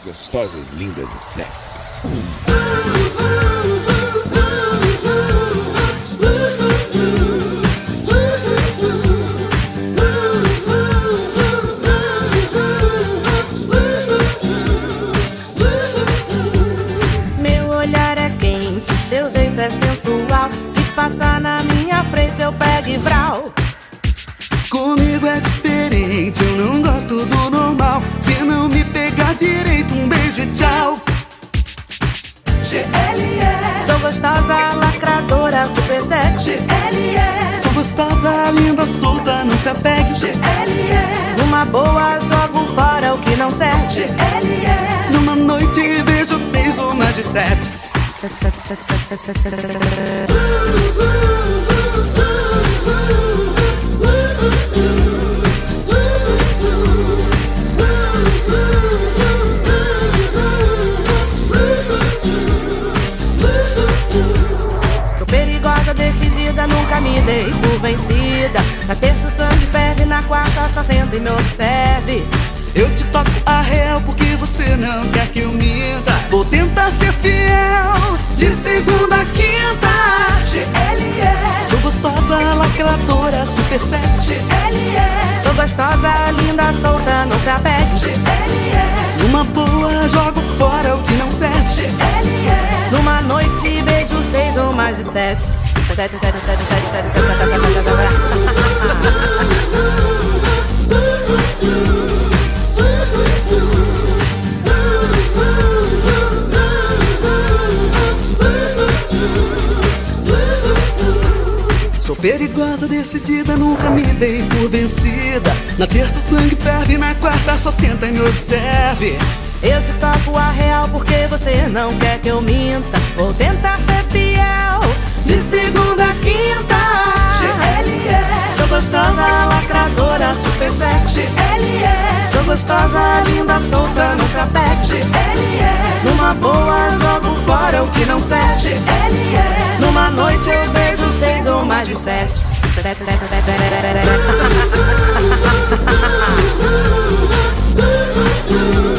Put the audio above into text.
gostosas, lindas e sexys. Meu olhar é quente, seu jeito é sensual. Se passar na minha frente eu pego e vral. Comigo é diferente, eu não gosto do normal. Se não me pegar direito, um beijo e tchau. GLS. Sou gostosa, lacradora, super sexy. GLS. Sou gostosa, linda, solta, não se apegue. GLS. Numa boa jogo fora o que não serve. GLS. Numa noite vejo 6 ou mais de 7. Sou perigosa, decidida, nunca me dei por vencida. Na terça o sangue ferve, na quarta só senta e me observe. Eu te toco a real porque você não quer que eu minta. Vou tentar ser fiel de segunda a quinta. GLS. Sou gostosa, lacradora, super sexy. GLS. Sou gostosa, linda, solta, não se apegue. GLS. Numa boa jogo fora o que não serve. GLS. Numa noite beijo 6 ou mais de 7. 7, 7, 7, 7, 7, 7, 7, 7. Sou perigosa, decidida, nunca me dei por vencida. Na terça sangue ferve, na quarta só senta e me observe. Eu te toco a real porque você não quer que eu minta. Vou tentar ser fiel de segunda a quinta. GLS. Sou gostosa, lacradora, super sexy. GLS. Sou gostosa, linda, solta, não se apegue. GLS. Numa boa jogo fora o que não serve. GLS. Numa noite eu beijo 6 ou mais de 7. 7, 7, 7, 7.